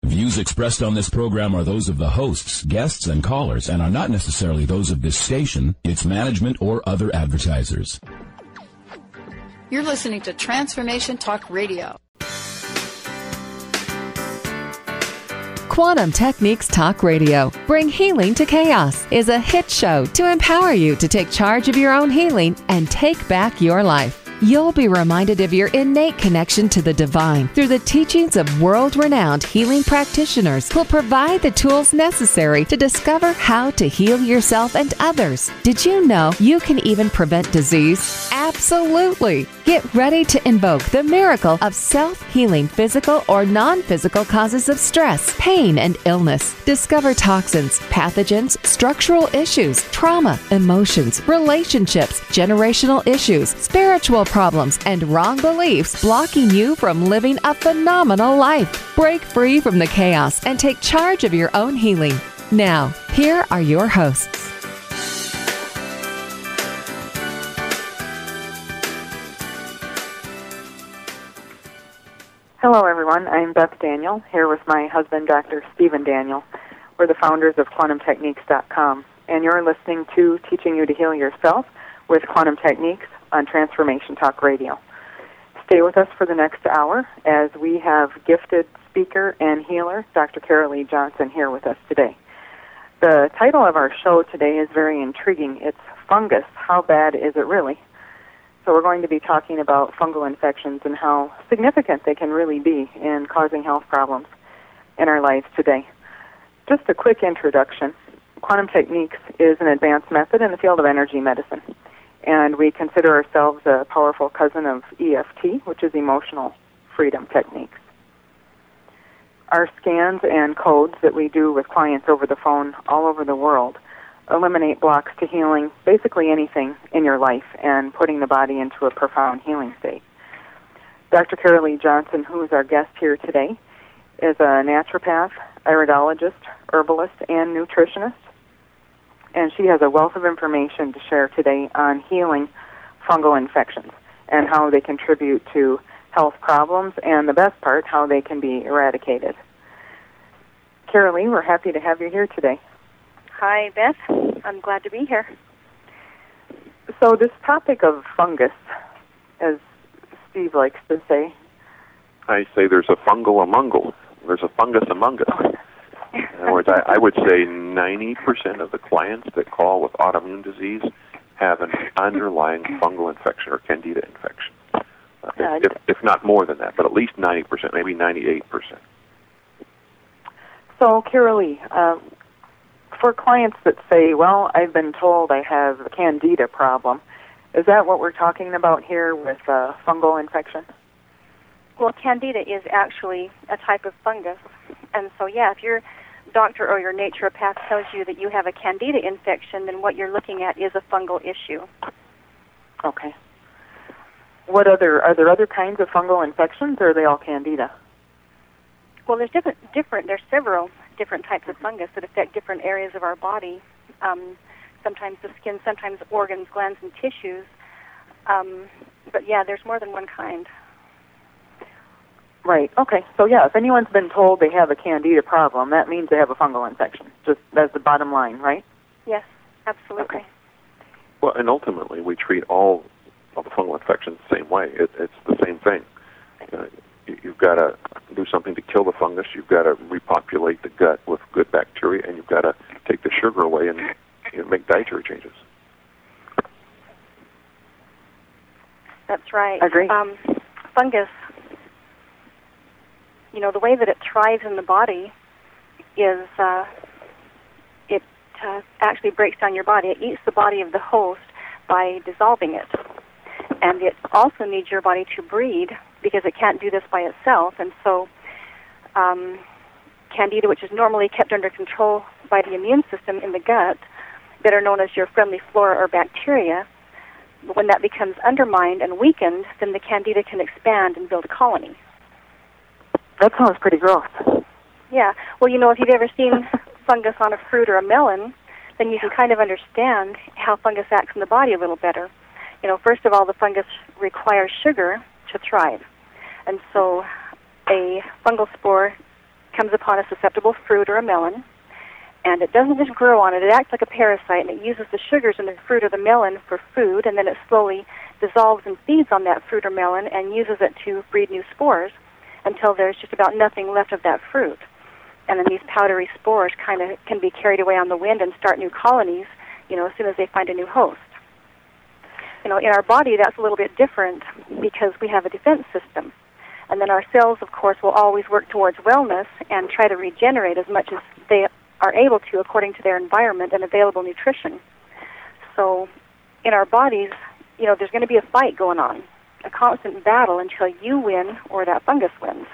Views expressed on this program are those of the hosts, guests, and callers, and are not necessarily those of this station, its management, or other advertisers. You're listening to Transformation Talk Radio. Quantum Techniques Talk Radio, Bring Healing to Chaos, is a hit show to empower you to take charge of your own healing and take back your life. You'll be reminded of your innate connection to the divine through the teachings of world-renowned healing practitioners who'll provide the tools necessary to discover how to heal yourself and others. Did you know you can even prevent disease? Absolutely! Get ready to invoke the miracle of self-healing physical or non-physical causes of stress, pain, and illness. Discover toxins, pathogens, structural issues, trauma, emotions, relationships, generational issues, spiritual problems, and wrong beliefs blocking you from living a phenomenal life. Break free from the chaos and take charge of your own healing. Now, here are your hosts. Hello, everyone. I'm Beth Daniel, here with my husband, Dr. Stephen Daniel. We're the founders of QuantumTechniques.com, and you're listening to Teaching You to Heal Yourself with Quantum Techniques on Transformation Talk Radio. Stay with us for the next hour as we have gifted speaker and healer, Dr. Carolee Johnson, here with us today. The title of our show today is very intriguing. It's Fungus, How Bad Is It Really? So we're going to be talking about fungal infections and how significant they can really be in causing health problems in our lives today. Just a quick introduction. Quantum Techniques is an advanced method in the field of energy medicine, and we consider ourselves a powerful cousin of EFT, which is Emotional Freedom Techniques. Our scans and codes that we do with clients over the phone all over the world eliminate blocks to healing basically anything in your life and putting the body into a profound healing state. Dr. Carolee Johnson, who is our guest here today, is a naturopath, iridologist, herbalist, and nutritionist, and she has a wealth of information to share today on healing fungal infections and how they contribute to health problems, and the best part, how they can be eradicated. Carolee, we're happy to have you here today. Hi, Beth. I'm glad to be here. So this topic of fungus, as Steve likes to say. I say there's a fungal amungle. There's a fungus among us. In other words, I would say 90% of the clients that call with autoimmune disease have an underlying fungal infection or candida infection. If not more than that, but at least 90%, maybe 98%. So, Carolee, for clients that say, well, I've been told I have a candida problem, is that what we're talking about here with fungal infection? Well, candida is actually a type of fungus. And so, yeah, if your doctor or your naturopath tells you that you have a candida infection, then what you're looking at is a fungal issue. Okay. Are there other kinds of fungal infections, or are they all candida? Well, there's several different types of fungus that affect different areas of our body. Sometimes the skin, sometimes organs, glands, and tissues. But yeah, there's more than one kind. Right. Okay. So yeah, if anyone's been told they have a candida problem, that means they have a fungal infection. Just that's the bottom line, right? Yes, absolutely. Okay. Well, and ultimately, we treat all of the fungal infections the same way. It's the same thing. You've got to do something to kill the fungus. You've got to repopulate the gut with good bacteria, and you've got to take the sugar away and make dietary changes. That's right. I agree. Fungus, the way that it thrives in the body is it actually breaks down your body. It eats the body of the host by dissolving it. And it also needs your body to breed because it can't do this by itself. And so candida, which is normally kept under control by the immune system in the gut, that are known as your friendly flora or bacteria, when that becomes undermined and weakened, then the candida can expand and build a colony. That sounds pretty gross. Yeah. Well, if you've ever seen fungus on a fruit or a melon, then you can kind of understand how fungus acts in the body a little better. First of all, the fungus requires sugar to thrive. And so a fungal spore comes upon a susceptible fruit or a melon, and it doesn't just grow on it. It acts like a parasite, and it uses the sugars in the fruit or the melon for food, and then it slowly dissolves and feeds on that fruit or melon and uses it to breed new spores until there's just about nothing left of that fruit. And then these powdery spores kind of can be carried away on the wind and start new colonies, as soon as they find a new host. In our body, that's a little bit different because we have a defense system. And then our cells, of course, will always work towards wellness and try to regenerate as much as they are able to according to their environment and available nutrition. So in our bodies, there's going to be a fight going on, a constant battle until you win or that fungus wins.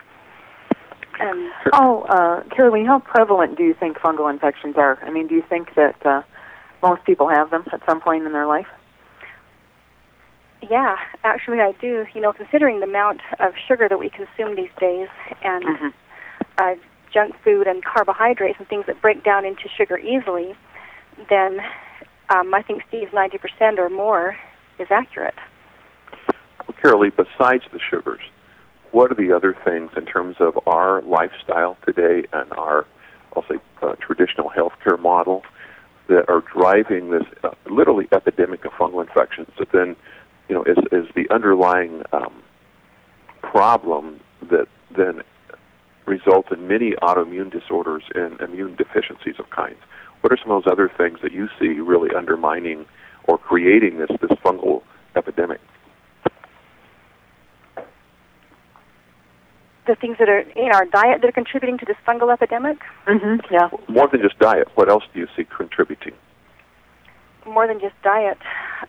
Caroline, how prevalent do you think fungal infections are? I mean, do you think that most people have them at some point in their life? Yeah, actually I do. Considering the amount of sugar that we consume these days and junk food and carbohydrates and things that break down into sugar easily, then I think Steve's 90% or more is accurate. Well, Carolee, besides the sugars, what are the other things in terms of our lifestyle today and our, I'll say, traditional healthcare model that are driving this literally epidemic of fungal infections that then, is the underlying problem that then results in many autoimmune disorders and immune deficiencies of kinds? What are some of those other things that you see really undermining or creating this fungal epidemic? The things that are in our diet that are contributing to this fungal epidemic? Mm-hmm. Yeah. More than just diet, what else do you see contributing? More than just diet.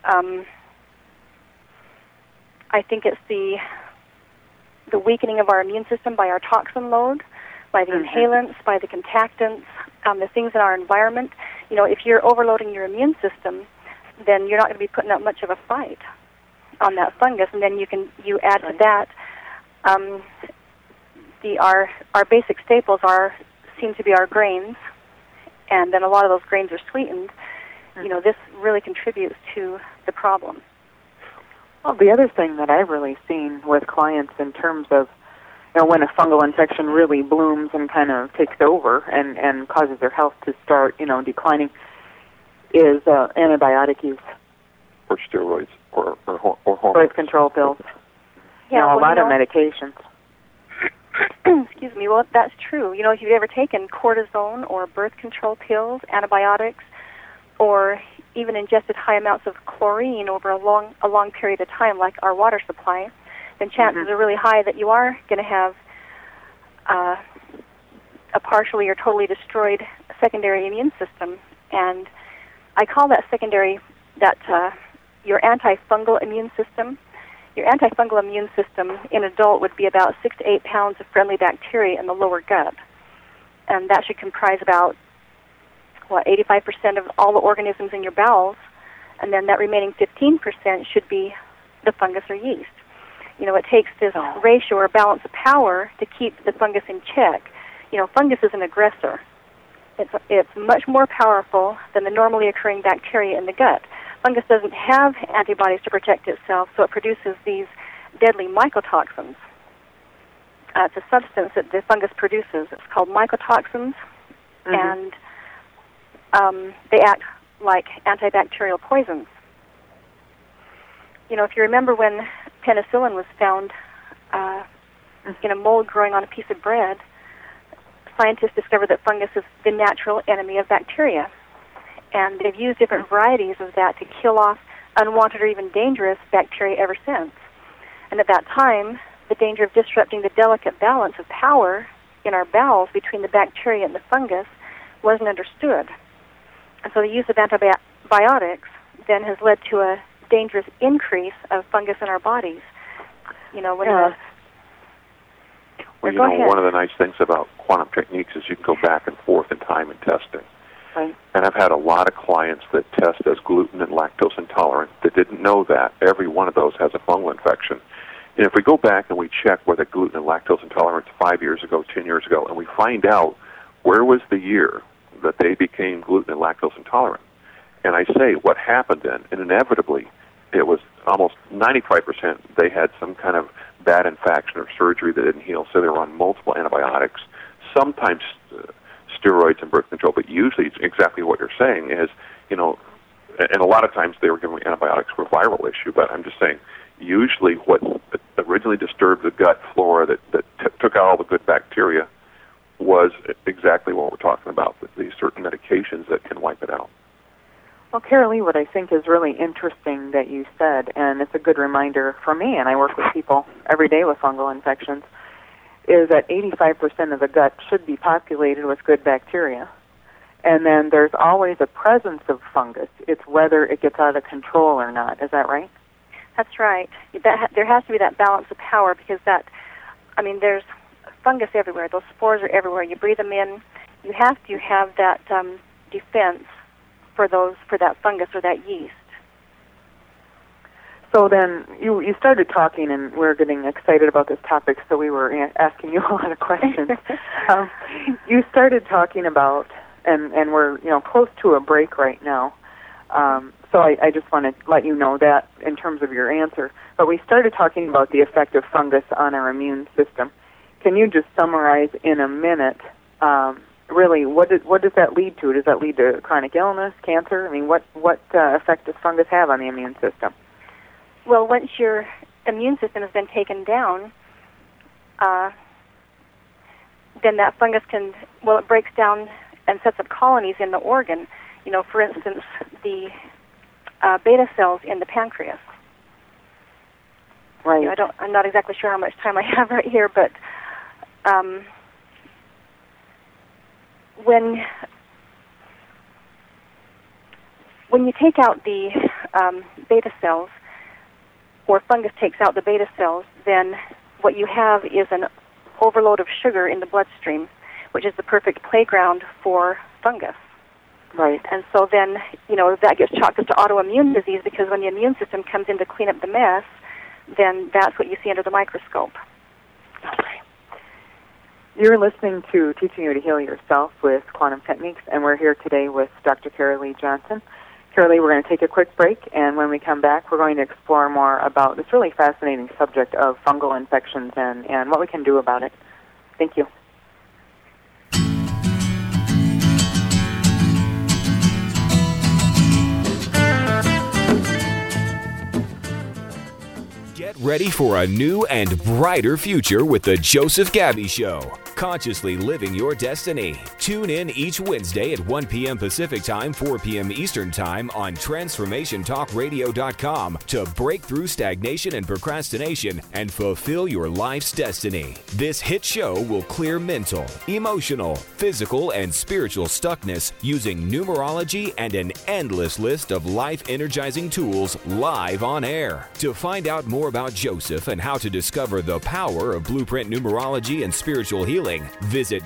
I think it's the weakening of our immune system by our toxin load, by the inhalants, by the contactants, the things in our environment. If you're overloading your immune system, then you're not going to be putting up much of a fight on that fungus, and then you add to that our basic staples seem to be our grains, and then a lot of those grains are sweetened. This really contributes to the problem. Well, the other thing that I've really seen with clients in terms of when a fungal infection really blooms and kind of takes over and causes their health to start declining is antibiotic use. Or steroids or hormones. Birth control pills. Yeah, a lot of medications. Excuse me. Well, that's true. If you've ever taken cortisone or birth control pills, antibiotics, or even ingested high amounts of chlorine over a long period of time, like our water supply, then chances are really high that you are going to have a partially or totally destroyed secondary immune system. And I call that secondary your antifungal immune system. Your antifungal immune system in an adult would be about 6 to 8 pounds of friendly bacteria in the lower gut. And that should comprise about 85% of all the organisms in your bowels, and then that remaining 15% should be the fungus or yeast. It takes this ratio or balance of power to keep the fungus in check. Fungus is an aggressor. It's much more powerful than the normally occurring bacteria in the gut. Fungus doesn't have antibodies to protect itself, so it produces these deadly mycotoxins. It's a substance that the fungus produces. It's called mycotoxins, and they act like antibacterial poisons. If you remember when penicillin was found in a mold growing on a piece of bread, scientists discovered that fungus is the natural enemy of bacteria. And they've used different varieties of that to kill off unwanted or even dangerous bacteria ever since. And at that time, the danger of disrupting the delicate balance of power in our bowels between the bacteria and the fungus wasn't understood. And so the use of antibiotics then has led to a dangerous increase of fungus in our bodies. One of the nice things about quantum techniques is you can go back and forth in time and testing. Right. And I've had a lot of clients that test as gluten and lactose intolerant that didn't know that. Every one of those has a fungal infection. And if we go back and we check whether gluten and lactose intolerance 5 years ago, 10 years ago, and we find out where was the year that they became gluten and lactose intolerant, and I say what happened then, and inevitably it was almost 95% they had some kind of bad infection or surgery that didn't heal, so they were on multiple antibiotics. sometimes steroids and birth control, but usually it's exactly what you're saying is, and a lot of times they were giving antibiotics for a viral issue, but I'm just saying, usually what originally disturbed the gut flora that took out all the good bacteria was exactly what we're talking about, these certain medications that can wipe it out. Well, Carolee, what I think is really interesting that you said, and it's a good reminder for me, and I work with people every day with fungal infections, is that 85% of the gut should be populated with good bacteria. And then there's always a presence of fungus. It's whether it gets out of control or not. Is that right? That's right. There has to be that balance of power because there's fungus everywhere. Those spores are everywhere. You breathe them in. You have to have that defense for that fungus or that yeast. So then you started talking, and we're getting excited about this topic, so we were asking you a lot of questions. You started talking about, and we're close to a break right now, so I just want to let you know that in terms of your answer. But we started talking about the effect of fungus on our immune system. Can you just summarize in a minute, really, what does that lead to? Does that lead to chronic illness, cancer? I mean, what effect does fungus have on the immune system? Well, once your immune system has been taken down, then that fungus it breaks down and sets up colonies in the organ. For instance, the beta cells in the pancreas. Right. I'm not exactly sure how much time I have right here, but when you take out the beta cells, or fungus takes out the beta cells, then what you have is an overload of sugar in the bloodstream, which is the perfect playground for fungus. Right. And so then, that gets chalked up to autoimmune disease because when the immune system comes in to clean up the mess, then that's what you see under the microscope. Okay. You're listening to Teaching You to Heal Yourself with Quantum Techniques, and we're here today with Dr. Carolee Johnson. Carolee, we're going to take a quick break, and when we come back, we're going to explore more about this really fascinating subject of fungal infections and what we can do about it. Thank you. Get ready for a new and brighter future with The Joseph Gabby Show. Consciously living your destiny. Tune in each Wednesday at 1 p.m. Pacific Time, 4 p.m. Eastern Time on TransformationTalkRadio.com to break through stagnation and procrastination and fulfill your life's destiny. This hit show will clear mental, emotional, physical, and spiritual stuckness using numerology and an endless list of life-energizing tools live on air. To find out more about Joseph and how to discover the power of blueprint numerology and spiritual healing, visit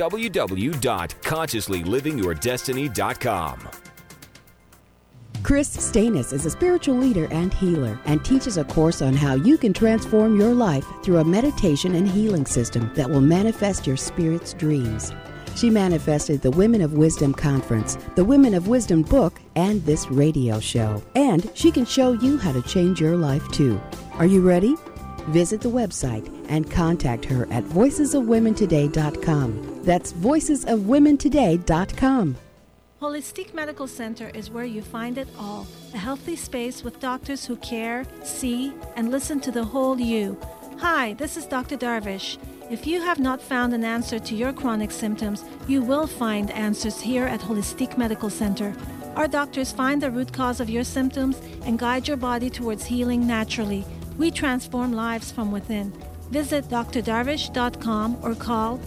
www.consciouslylivingyourdestiny.com. Chris Stanis is a spiritual leader and healer and teaches a course on how you can transform your life through a meditation and healing system that will manifest your spirit's dreams. She manifested the Women of Wisdom Conference, the Women of Wisdom book, and this radio show. And she can show you how to change your life too. Are you ready? Visit the website and contact her at voicesofwomentoday.com. That's voicesofwomentoday.com. Holistic Medical Center is where you find it all. A healthy space with doctors who care, see, and listen to the whole you. Hi, this is Dr. Darvish. If you have not found an answer to your chronic symptoms, you will find answers here at Holistic Medical Center. Our doctors find the root cause of your symptoms and guide your body towards healing naturally. We transform lives from within. Visit drdarvish.com or call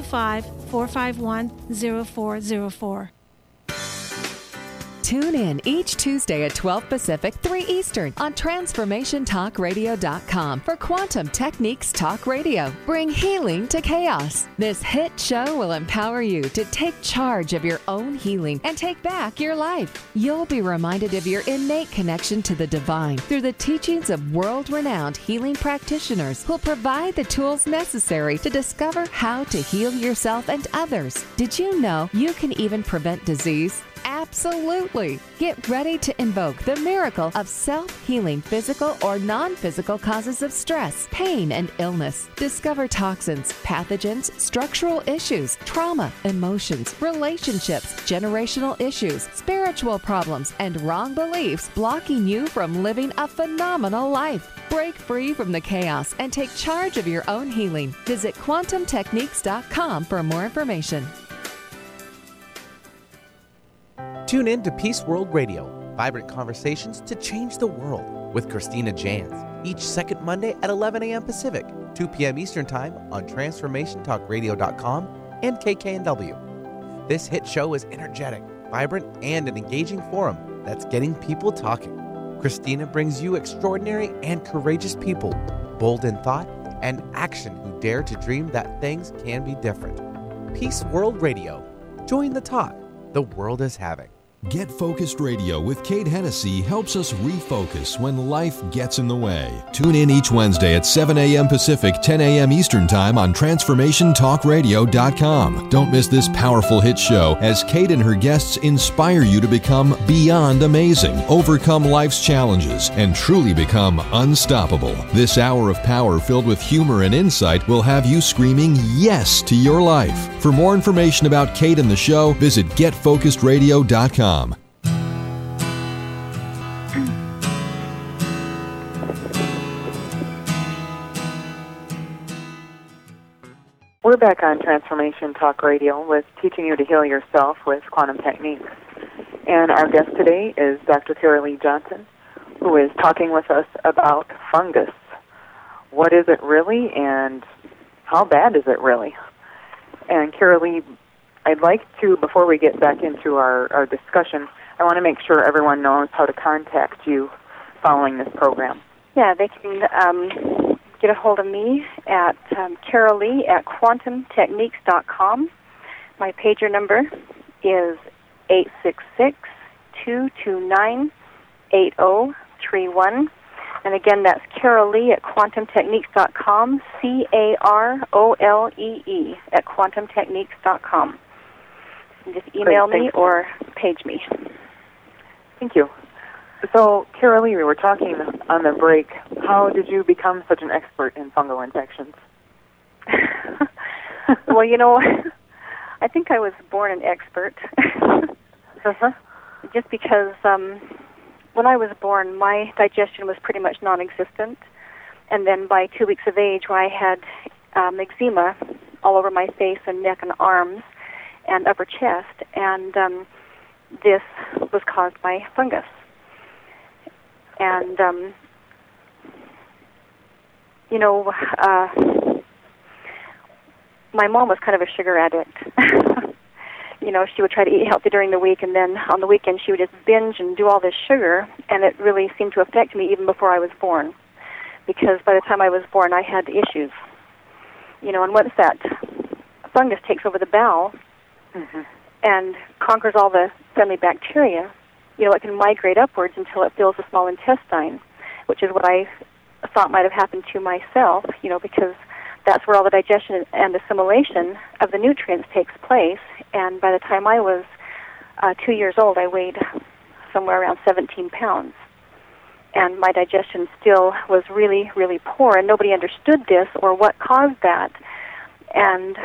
425-451-0404. Tune in each Tuesday at 12 Pacific, 3 Eastern on TransformationTalkRadio.com for Quantum Techniques Talk Radio. Bring healing to chaos. This hit show will empower you to take charge of your own healing and take back your life. You'll be reminded of your innate connection to the divine through the teachings of world-renowned healing practitioners who'll provide the tools necessary to discover how to heal yourself and others. Did you know you can even prevent disease? Absolutely. Get ready to invoke the miracle of self-healing physical or non-physical causes of stress, pain, and illness. Discover toxins, pathogens, structural issues, trauma, emotions, relationships, generational issues, spiritual problems, and wrong beliefs blocking you from living a phenomenal life. Break free from the chaos and take charge of your own healing. Visit quantumtechniques.com for more information. Tune in to Peace World Radio, vibrant conversations to change the world with Christina Jans, each second Monday at 11 a.m. Pacific, 2 p.m. Eastern Time on TransformationTalkRadio.com and KKNW. This hit show is energetic, vibrant, and an engaging forum that's getting people talking. Christina brings you extraordinary and courageous people, bold in thought and action who dare to dream that things can be different. Peace World Radio. Join the talk the world is having. Get Focused Radio with Kate Hennessy helps us refocus when life gets in the way. Tune in each Wednesday at 7 a.m. Pacific, 10 a.m. Eastern Time on TransformationTalkRadio.com. Don't miss this powerful hit show as Kate and her guests inspire you to become beyond amazing, overcome life's challenges, and truly become unstoppable. This hour of power filled with humor and insight will have you screaming yes to your life. For more information about Kate and the show, visit GetFocusedRadio.com. We're back on Transformation Talk Radio with Teaching You to Heal Yourself with Quantum Techniques. And our guest today is Dr. Carolee Johnson, who is talking with us about fungus. What is it really, and how bad is it really? And Carolee, I'd like to, before we get back into our discussion, I want to make sure everyone knows how to contact you following this program. Yeah, they can get a hold of me at Carolee at quantumtechniques.com. My pager number is 866-229-8031. And again, that's Carolee at quantumtechniques.com, Carolee at quantumtechniques.com. Just email me or page me. Thank you. So, Carolee, we were talking on the break. How did you become such an expert in fungal infections? Well, I think I was born an expert. Just because when I was born, my digestion was pretty much non-existent. And then by 2 weeks of age, I had eczema all over my face and neck and arms and upper chest. And this was caused by fungus. And, my mom was kind of a sugar addict. She would try to eat healthy during the week, and then on the weekend she would just binge and do all this sugar, and it really seemed to affect me even before I was born, because by the time I was born I had issues. And once that fungus takes over the bowel and conquers all the friendly bacteria, it can migrate upwards until it fills the small intestine, which is what I thought might have happened to myself, because that's where all the digestion and assimilation of the nutrients takes place. And by the time I was 2 years old, I weighed somewhere around 17 pounds. And my digestion still was really, really poor, and nobody understood this or what caused that. And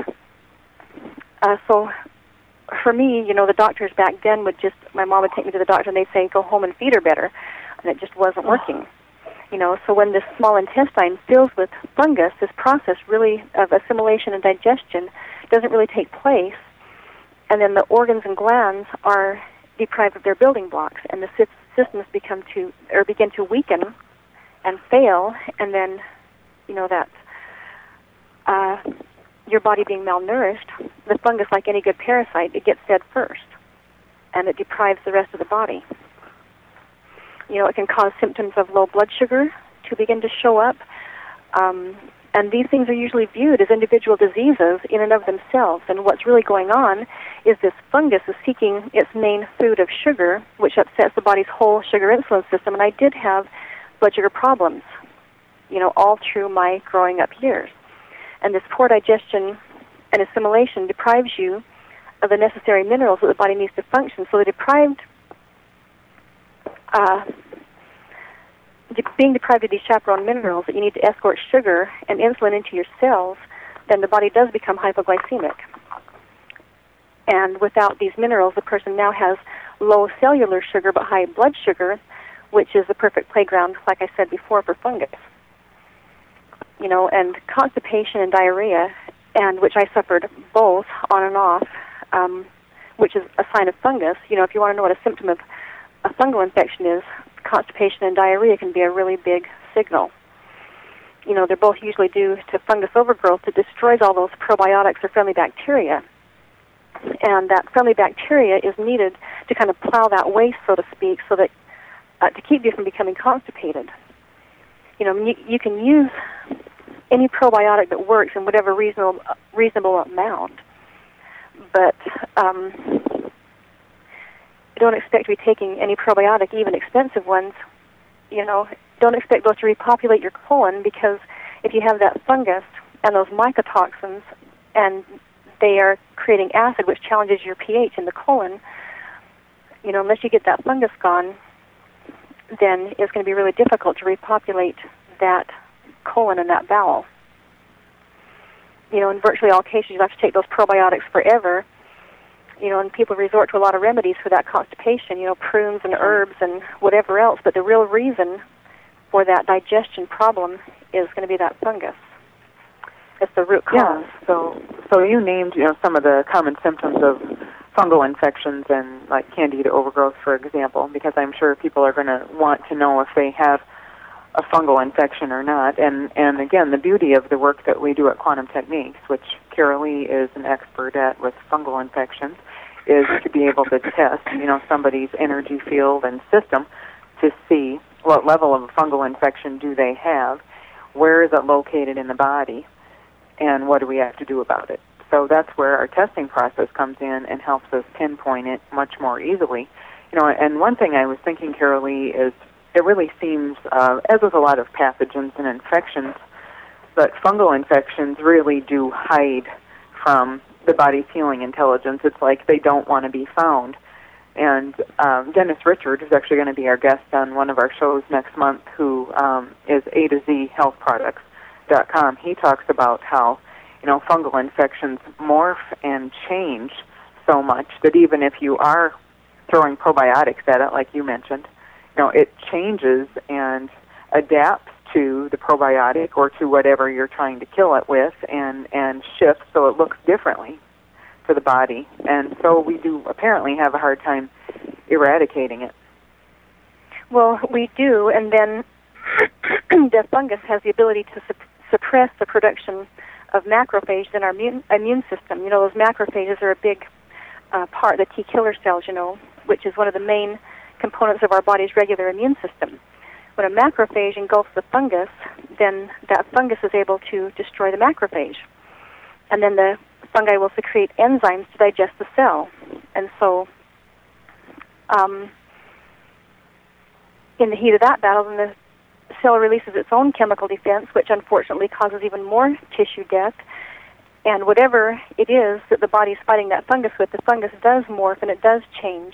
so for me, the doctors back then my mom would take me to the doctor and they'd say, go home and feed her better. And it just wasn't working. So when this small intestine fills with fungus, this process really of assimilation and digestion doesn't really take place. And then the organs and glands are deprived of their building blocks, and the systems begin to weaken and fail. And then, your body being malnourished, the fungus, like any good parasite, it gets fed first, and it deprives the rest of the body. It can cause symptoms of low blood sugar to begin to show up, and these things are usually viewed as individual diseases in and of themselves, and what's really going on is this fungus is seeking its main food of sugar, which upsets the body's whole sugar-insulin system, and I did have blood sugar problems, all through my growing up years. And this poor digestion and assimilation deprives you of the necessary minerals that the body needs to function. So being deprived of these chaperone minerals that you need to escort sugar and insulin into your cells, then the body does become hypoglycemic. And without these minerals, the person now has low cellular sugar but high blood sugar, which is the perfect playground, like I said before, for fungus. And constipation and diarrhea, and which I suffered both on and off, which is a sign of fungus. If you want to know what a symptom of a fungal infection is, constipation and diarrhea can be a really big signal. They're both usually due to fungus overgrowth that destroys all those probiotics or friendly bacteria. And that friendly bacteria is needed to kind of plow that waste, so to speak, so that to keep you from becoming constipated. You can use any probiotic that works in whatever reasonable amount, but don't expect to be taking any probiotic, even expensive ones. Don't expect those to repopulate your colon, because if you have that fungus and those mycotoxins, and they are creating acid, which challenges your pH in the colon, unless you get that fungus gone, then it's going to be really difficult to repopulate that colon and that bowel. In virtually all cases, you have to take those probiotics forever. And people resort to a lot of remedies for that constipation, prunes and herbs and whatever else. But the real reason for that digestion problem is going to be that fungus. It's the root cause. Yeah. So you named, some of the common symptoms of fungal infections and like Candida overgrowth, for example, because I'm sure people are going to want to know if they have a fungal infection or not. And again, the beauty of the work that we do at Quantum Techniques, which Carolee is an expert at with fungal infections, is to be able to test, somebody's energy field and system to see what level of a fungal infection do they have, where is it located in the body, and what do we have to do about it. So that's where our testing process comes in and helps us pinpoint it much more easily. And one thing I was thinking, Carolee, is it really seems, as with a lot of pathogens and infections, but fungal infections really do hide from the body's healing intelligence. It's like they don't want to be found. And Dennis Richard is actually going to be our guest on one of our shows next month, who is A to Z HealthProducts.com. He talks about how, fungal infections morph and change so much that even if you are throwing probiotics at it, like you mentioned, it changes and adapts to the probiotic or to whatever you're trying to kill it with, and shifts so it looks differently for the body. And so we do apparently have a hard time eradicating it. Well, we do, and then the fungus has the ability to suppress the production of macrophages in our immune system. Those macrophages are a big part of the T killer cells, which is one of the main components of our body's regular immune system. When a macrophage engulfs the fungus, then that fungus is able to destroy the macrophage. And then the fungi will secrete enzymes to digest the cell. And so in the heat of that battle, then the cell releases its own chemical defense, which unfortunately causes even more tissue death. And whatever it is that the body's fighting that fungus with, the fungus does morph and it does change,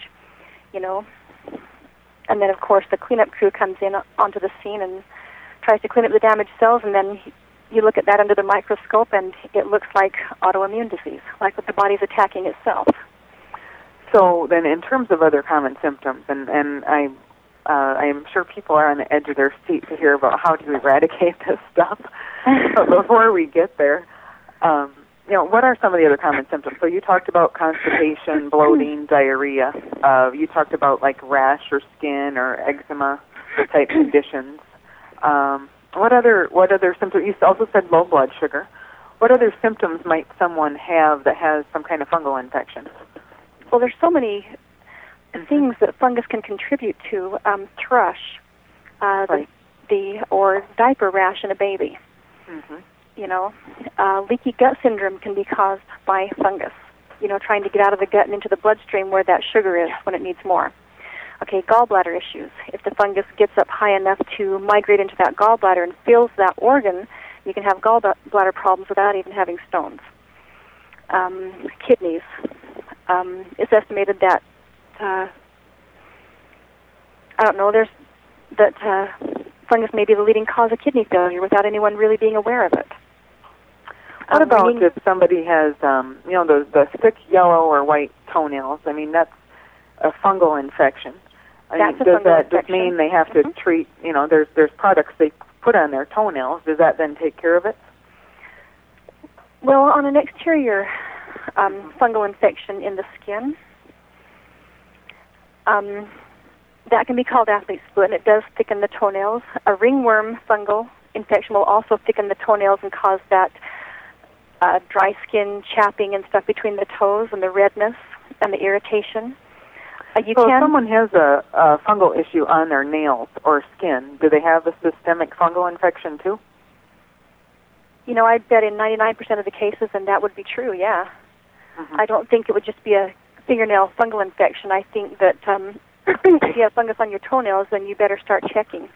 And then, of course, the cleanup crew comes in onto the scene and tries to clean up the damaged cells, and then you look at that under the microscope, and it looks like autoimmune disease, like what the body's attacking itself. So then in terms of other common symptoms, and I am sure people are on the edge of their seat to hear about how to eradicate this stuff. But before we get there, what are some of the other common symptoms? So you talked about constipation, bloating, diarrhea. You talked about like rash or skin or eczema type conditions. What other symptoms? You also said low blood sugar. What other symptoms might someone have that has some kind of fungal infection? Well, there's so many things that fungus can contribute to. Thrush, right. or diaper rash in a baby. Mm-hmm. Leaky gut syndrome can be caused by fungus, trying to get out of the gut and into the bloodstream where that sugar is when it needs more. Okay, gallbladder issues. If the fungus gets up high enough to migrate into that gallbladder and fills that organ, you can have gallbladder problems without even having stones. Kidneys. it's estimated that fungus may be the leading cause of kidney failure without anyone really being aware of it. What about if somebody has, the thick yellow or white toenails? I mean, that's a fungal infection. Does that just mean they have to treat, there's products they put on their toenails. Does that then take care of it? Well, on an exterior fungal infection in the skin, that can be called athlete's foot, and it does thicken the toenails. A ringworm fungal infection will also thicken the toenails and cause that dry skin chapping and stuff between the toes and the redness and the irritation. If someone has a fungal issue on their nails or skin, do they have a systemic fungal infection too? I bet in 99% of the cases, and that would be true, yeah. Mm-hmm. I don't think it would just be a fingernail fungal infection. I think that if you have fungus on your toenails, then you better start checking.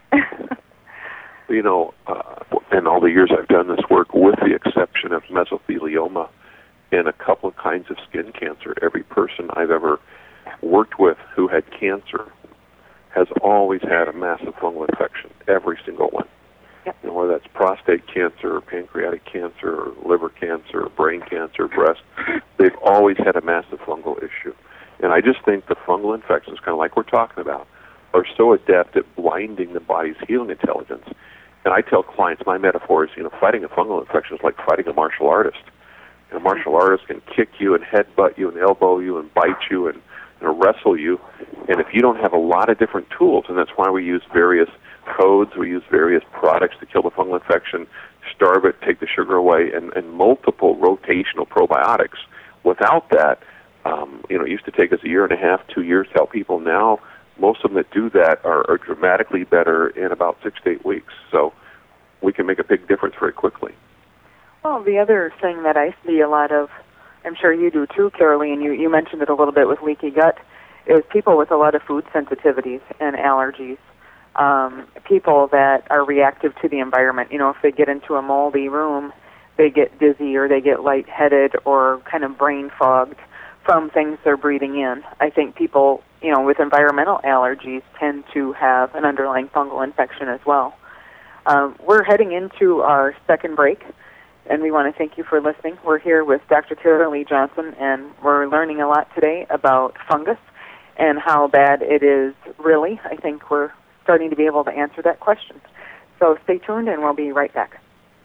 In all the years I've done this work, with the exception of mesothelioma and a couple of kinds of skin cancer, every person I've ever worked with who had cancer has always had a massive fungal infection, every single one. Yep. Whether that's prostate cancer or pancreatic cancer or liver cancer or brain cancer, breast, they've always had a massive fungal issue. And I just think the fungal infections, kind of like we're talking about, are so adept at blinding the body's healing intelligence. And I tell clients, my metaphor is, fighting a fungal infection is like fighting a martial artist. A martial artist can kick you and headbutt you and elbow you and bite you and wrestle you. And if you don't have a lot of different tools, and that's why we use various codes, we use various products to kill the fungal infection, starve it, take the sugar away, and multiple rotational probiotics. Without that, it used to take us 1.5 to 2 years to help people. Now, most of them that do that are dramatically better in about 6 to 8 weeks. So we can make a big difference very quickly. Well, the other thing that I see a lot of, I'm sure you do too, Carolee, and you mentioned it a little bit with leaky gut, is people with a lot of food sensitivities and allergies. People that are reactive to the environment. If they get into a moldy room, they get dizzy or they get lightheaded or kind of brain fogged from things they're breathing in. I think people, with environmental allergies tend to have an underlying fungal infection as well. We're heading into our second break, and we want to thank you for listening. We're here with Dr. Carolee Johnson, and we're learning a lot today about fungus and how bad it is really. I think we're starting to be able to answer that question. So stay tuned, and we'll be right back.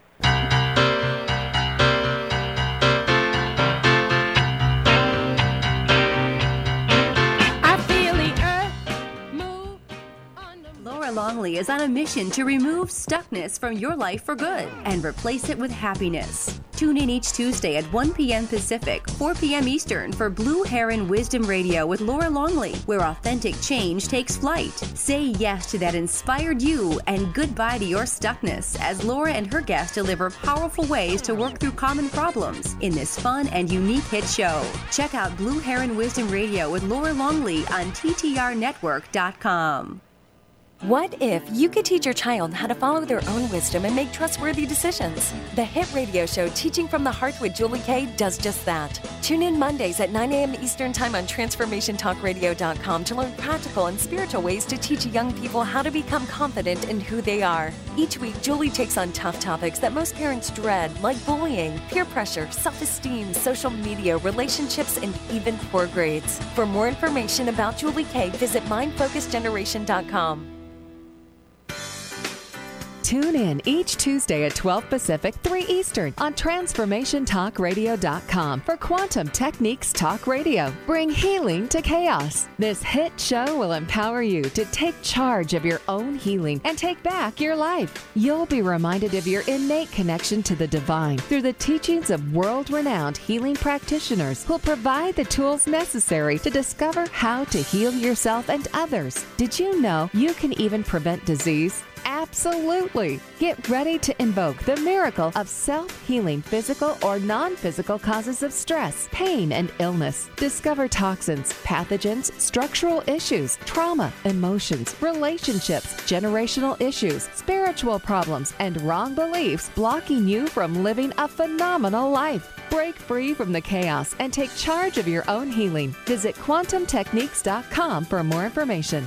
Laura Longley is on a mission to remove stuckness from your life for good and replace it with happiness. Tune in each Tuesday at 1 p.m. Pacific, 4 p.m. Eastern for Blue Heron Wisdom Radio with Laura Longley, where authentic change takes flight. Say yes to that inspired you and goodbye to your stuckness as Laura and her guests deliver powerful ways to work through common problems in this fun and unique hit show. Check out Blue Heron Wisdom Radio with Laura Longley on TTRnetwork.com. What if you could teach your child how to follow their own wisdom and make trustworthy decisions? The hit radio show Teaching from the Heart with Julie Kay does just that. Tune in Mondays at 9 a.m. Eastern Time on TransformationTalkRadio.com to learn practical and spiritual ways to teach young people how to become confident in who they are. Each week, Julie takes on tough topics that most parents dread, like bullying, peer pressure, self-esteem, social media, relationships, and even poor grades. For more information about Julie Kay, visit MindFocusGeneration.com. Tune in each Tuesday at 12 Pacific, 3 Eastern on TransformationTalkRadio.com for Quantum Techniques Talk Radio. Bring healing to chaos. This hit show will empower you to take charge of your own healing and take back your life. You'll be reminded of your innate connection to the divine through the teachings of world-renowned healing practitioners who'll provide the tools necessary to discover how to heal yourself and others. Did you know you can even prevent disease? Absolutely. Get ready to invoke the miracle of self-healing physical or non-physical causes of stress, pain, and illness. Discover toxins, pathogens, structural issues, trauma, emotions, relationships, generational issues, spiritual problems, and wrong beliefs blocking you from living a phenomenal life. Break free from the chaos and take charge of your own healing. Visit quantumtechniques.com for more information.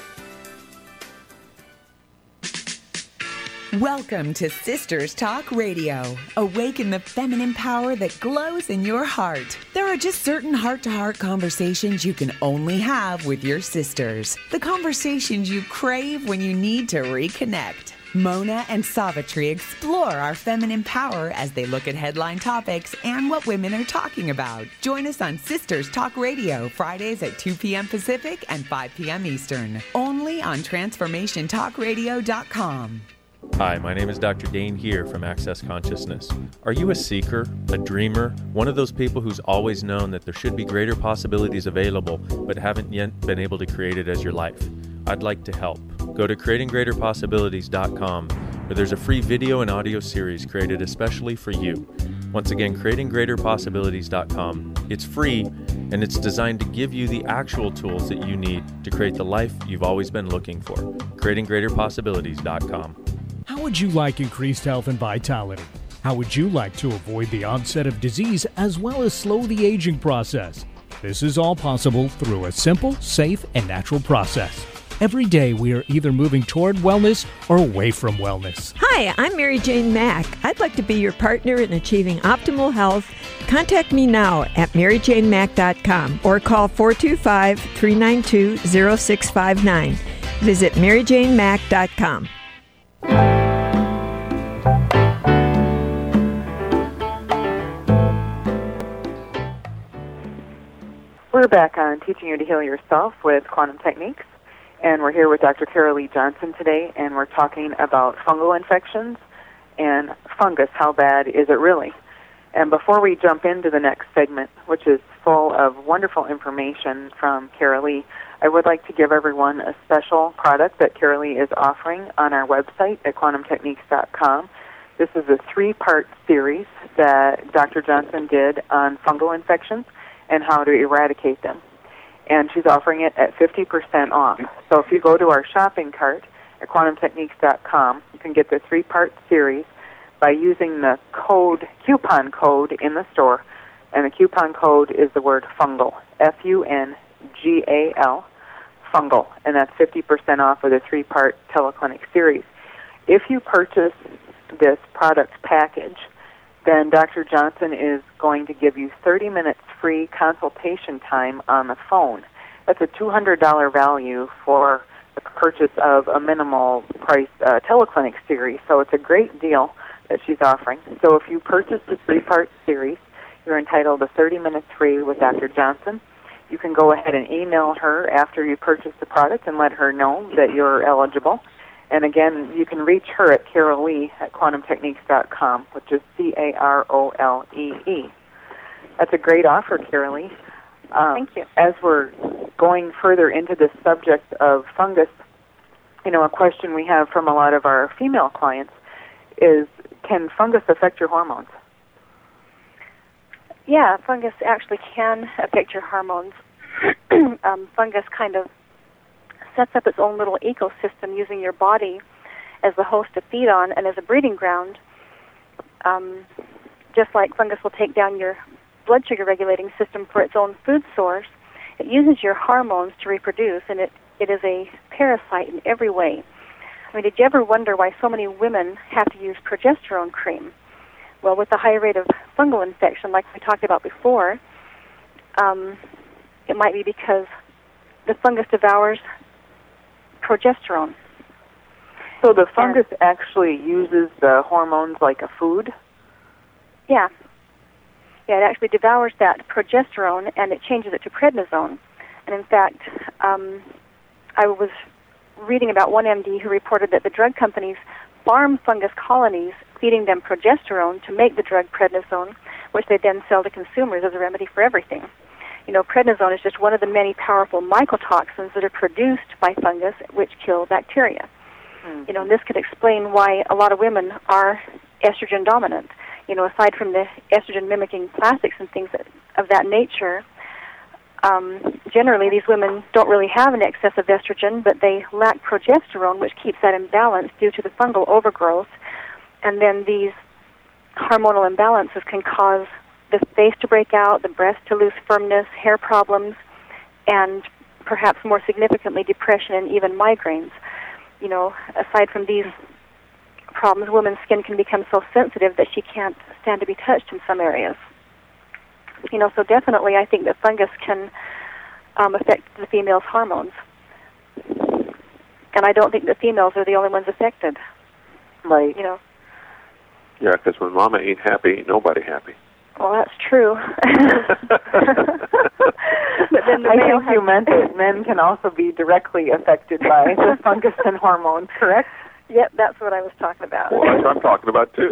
Welcome to Sisters Talk Radio. Awaken the feminine power that glows in your heart. There are just certain heart-to-heart conversations you can only have with your sisters. The conversations you crave when you need to reconnect. Mona and Savitri explore our feminine power as they look at headline topics and what women are talking about. Join us on Sisters Talk Radio, Fridays at 2 p.m. Pacific and 5 p.m. Eastern. Only on TransformationTalkRadio.com. Hi, my name is Dr. Dane here from Access Consciousness. Are you a seeker, a dreamer, one of those people who's always known that there should be greater possibilities available but haven't yet been able to create it as your life? I'd like to help. Go to creatinggreaterpossibilities.com where there's a free video and audio series created especially for you. Once again, creatinggreaterpossibilities.com. It's free and it's designed to give you the actual tools that you need to create the life you've always been looking for. creatinggreaterpossibilities.com. How would you like increased health and vitality? How would you like to avoid the onset of disease as well as slow the aging process? This is all possible through a simple, safe, and natural process. Every day we are either moving toward wellness or away from wellness. Hi, I'm Mary Jane Mack. I'd like to be your partner in achieving optimal health. Contact me now at maryjanemack.com or call 425-392-0659. Visit maryjanemack.com. We're back on Teaching You to Heal Yourself with Quantum Techniques, and we're here with Dr. Carol Lee Johnson today, and we're talking about fungal infections and fungus. How bad is it really? And before we jump into the next segment, which is full of wonderful information from Carol Lee, I would like to give everyone a special product that Carol Lee is offering on our website at quantumtechniques.com. This is a 3-part series that Dr. Johnson did on fungal infections and how to eradicate them. And she's offering it at 50% off. So if you go to our shopping cart at quantumtechniques.com, you can get the 3-part series by using the coupon code in the store. And the coupon code is the word fungal, F-U-N-G-A-L, fungal. And that's 50% off of the 3-part teleclinic series. If you purchase this product package, then Dr. Johnson is going to give you 30 minutes free consultation time on the phone. That's a $200 value for the purchase of a minimal price teleclinic series, so it's a great deal that she's offering. So if you purchase the 3-part series, you're entitled to 30 minutes free with Dr. Johnson. You can go ahead and email her after you purchase the product and let her know that you're eligible. And again, you can reach her at Carol Lee at quantumtechniques.com, which is C-A-R-O-L-E-E. That's a great offer, Carol Lee. Thank you. As we're going further into this subject of fungus, a question we have from a lot of our female clients is, can fungus affect your hormones? Yeah, fungus actually can affect your hormones. Fungus kind of sets up its own little ecosystem using your body as the host to feed on and as a breeding ground. Just like fungus will take down your blood sugar regulating system for its own food source, it uses your hormones to reproduce, and it is a parasite in every way. I mean, did you ever wonder why so many women have to use progesterone cream? Well, with the high rate of fungal infection, like we talked about before, it might be because the fungus devours progesterone. So the fungus actually uses the hormones like a food? Yeah. Yeah, it actually devours that progesterone and it changes it to prednisone. And in fact, I was reading about one MD who reported that the drug companies farm fungus colonies, feeding them progesterone to make the drug prednisone, which they then sell to consumers as a remedy for everything. Prednisone is just one of the many powerful mycotoxins that are produced by fungus which kill bacteria. You know, and this could explain why a lot of women are estrogen dominant. You know, aside from the estrogen mimicking plastics and things of that nature, generally these women don't really have an excess of estrogen, but they lack progesterone, which keeps that imbalance due to the fungal overgrowth. And then these hormonal imbalances can cause the face to break out, the breast to lose firmness, hair problems, and perhaps more significantly, depression and even migraines. You know, aside from these problems, women's skin can become so sensitive that she can't stand to be touched in some areas. You know, so definitely I think that fungus can affect the female's hormones. And I don't think that females are the only ones affected. Right. You know. Yeah, because when mama ain't happy, ain't nobody happy. Well, that's true. But then I think you meant that men can also be directly affected by the fungus and hormones, correct? Yep, that's what I was talking about. Well, that's what I'm talking about, too.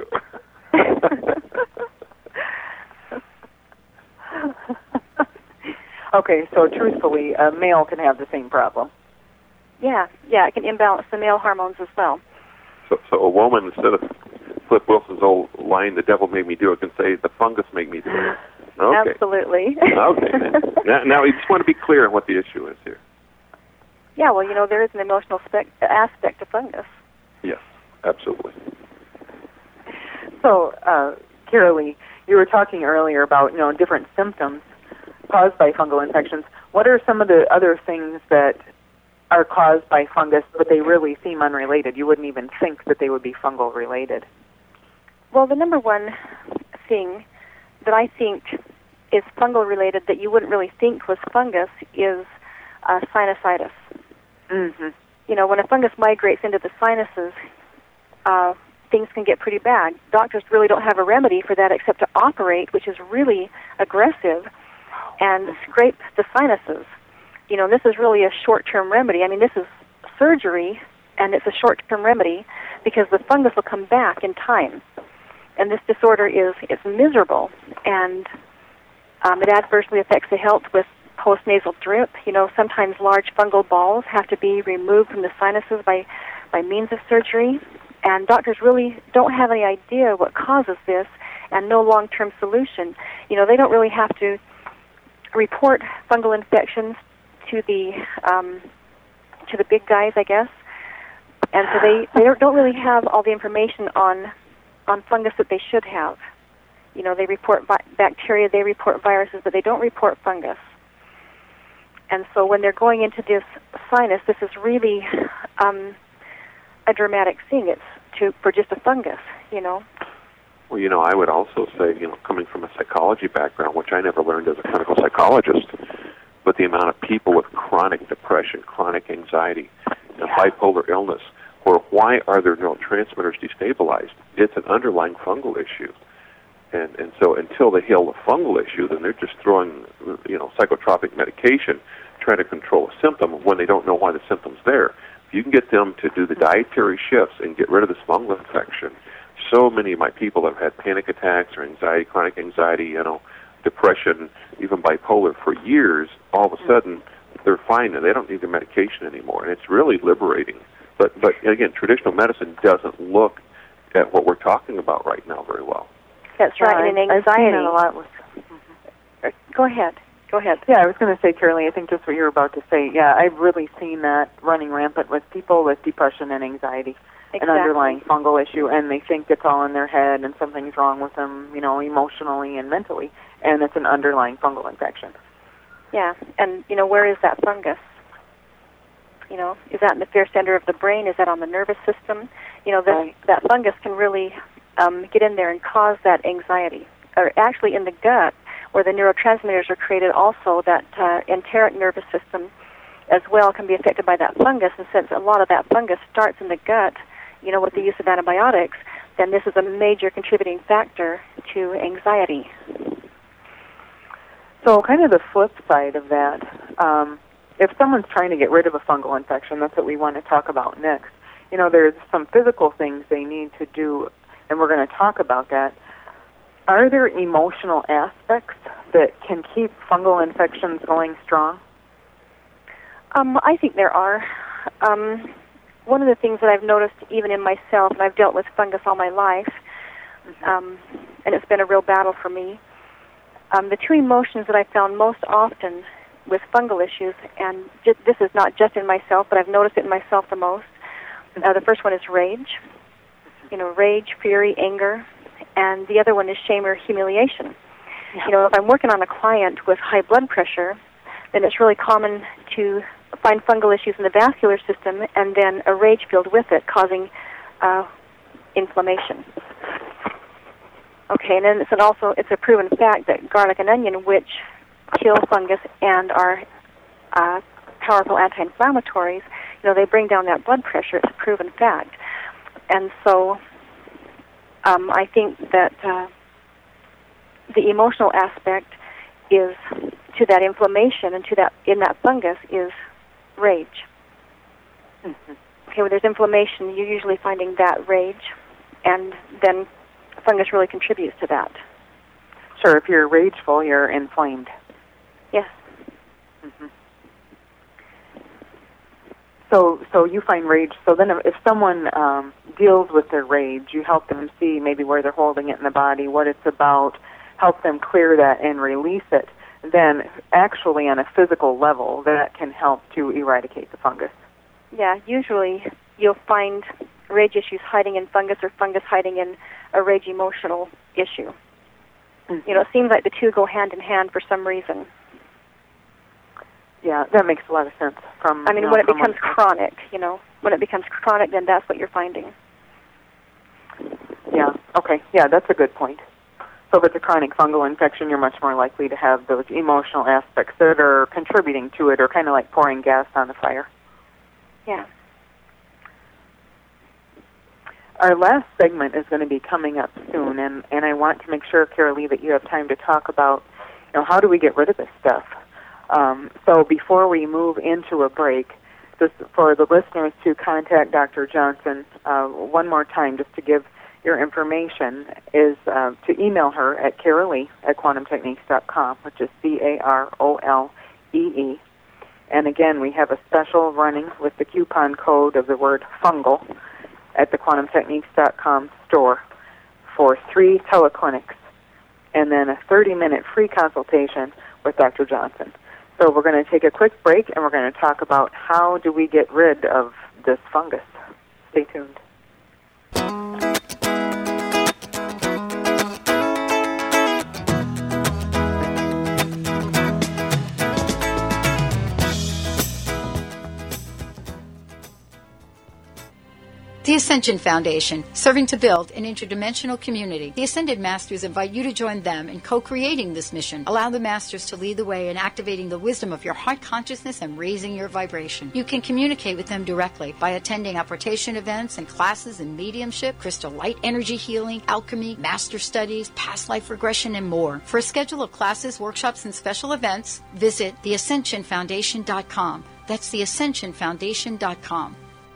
Okay, so truthfully, a male can have the same problem. Yeah, it can imbalance the male hormones as well. So a woman, instead of Flip Wilson's old line, "The devil made me do it," can say, "The fungus made me do it." Okay. Absolutely. Okay. Now, we just want to be clear on what the issue is here. Yeah, well, you know, there is an emotional aspect to fungus. Yes, absolutely. So, Kiralee, you were talking earlier about, you know, different symptoms caused by fungal infections. What are some of the other things that are caused by fungus, but they really seem unrelated? You wouldn't even think that they would be fungal related. Well, the number one thing that I think is fungal related that you wouldn't really think was fungus is sinusitis. Mm-hmm. You know, when a fungus migrates into the sinuses, things can get pretty bad. Doctors really don't have a remedy for that except to operate, which is really aggressive, and scrape the sinuses. You know, this is really a short-term remedy. I mean, this is surgery, and it's a short-term remedy because the fungus will come back in time. And this disorder it's miserable, and it adversely affects the health with postnasal drip. You know, sometimes large fungal balls have to be removed from the sinuses by means of surgery, and doctors really don't have any idea what causes this and no long-term solution. You know, they don't really have to report fungal infections to the big guys, I guess, and so they don't really have all the information on fungus that they should have. You know, they report bacteria, they report viruses, but they don't report fungus. And so when they're going into this sinus, this is really a dramatic thing. It's for just a fungus, you know. Well, you know, I would also say, you know, coming from a psychology background, which I never learned as a clinical psychologist, but the amount of people with chronic depression, chronic anxiety, and bipolar illness, or why are their neurotransmitters destabilized? It's an underlying fungal issue. And so until they heal the fungal issue, then they're just throwing, you know, psychotropic medication, trying to control a symptom when they don't know why the symptom's there. If you can get them to do the dietary shifts and get rid of this fungal infection, so many of my people have had panic attacks or anxiety, chronic anxiety, you know, depression, even bipolar for years, all of a sudden they're fine and they don't need the medication anymore. And it's really liberating. But again, traditional medicine doesn't look at what we're talking about right now very well. That's right, and anxiety. I've seen that a lot with... Go ahead. Yeah, I was going to say, Kiralee, I think just what you were about to say. Yeah, I've really seen that running rampant with people with depression and anxiety, an underlying fungal issue, and they think it's all in their head and something's wrong with them, you know, emotionally and mentally, and it's an underlying fungal infection. Yeah, and, you know, where is that fungus? You know, is that in the fair center of the brain? Is that on the nervous system? You know, that fungus can really get in there and cause that anxiety. Or actually in the gut, where the neurotransmitters are created also, that enteric nervous system as well can be affected by that fungus. And since a lot of that fungus starts in the gut, you know, with the use of antibiotics, then this is a major contributing factor to anxiety. So kind of the flip side of that, if someone's trying to get rid of a fungal infection, that's what we want to talk about next. You know, there's some physical things they need to do, and we're going to talk about that. Are there emotional aspects that can keep fungal infections going strong? I think there are. one of the things that I've noticed even in myself, and I've dealt with fungus all my life, and it's been a real battle for me, the two emotions that I found most often with fungal issues, and this is not just in myself, but I've noticed it in myself the most. The first one is rage, rage, fury, anger, and the other one is shame or humiliation. If I'm working on a client with high blood pressure, then it's really common to find fungal issues in the vascular system and then a rage filled with it, causing inflammation. Okay, and then it's a proven fact that garlic and onion, which kill fungus and are powerful anti-inflammatories, they bring down that blood pressure. It's a proven fact. And so I think that the emotional aspect is to that inflammation and to that in that fungus is rage. Mm-hmm. Okay, when there's inflammation, you're usually finding that rage, and then fungus really contributes to that. Sure, if you're rageful, you're inflamed. Yes. Mm-hmm. So you find rage. So then if someone deals with their rage, you help them see maybe where they're holding it in the body, what it's about, help them clear that and release it, then actually on a physical level, that can help to eradicate the fungus. Yeah, usually you'll find rage issues hiding in fungus or fungus hiding in a rage emotional issue. Mm-hmm. It seems like the two go hand in hand for some reason. Yeah, that makes a lot of sense. When it becomes chronic, when it becomes chronic, then that's what you're finding. Yeah, okay. Yeah, that's a good point. So if it's a chronic fungal infection, you're much more likely to have those emotional aspects that are contributing to it, or kind of like pouring gas on the fire. Yeah. Our last segment is going to be coming up soon, and I want to make sure, Carolee, that you have time to talk about, how do we get rid of this stuff? So before we move into a break, just for the listeners to contact Dr. Johnson one more time, just to give your information, is to email her at carolee@quantumtechniques.com, which is CAROLEE. And again, we have a special running with the coupon code of the word fungal at the quantumtechniques.com store for 3 teleclinics and then a 30-minute free consultation with Dr. Johnson. So we're going to take a quick break, and we're going to talk about how do we get rid of this fungus. Stay tuned. The Ascension Foundation, serving to build an interdimensional community. The Ascended Masters invite you to join them in co-creating this mission. Allow the Masters to lead the way in activating the wisdom of your heart consciousness and raising your vibration. You can communicate with them directly by attending apportation events and classes in mediumship, crystal light energy healing, alchemy, master studies, past life regression, and more. For a schedule of classes, workshops, and special events, visit theascensionfoundation.com. That's theascensionfoundation.com.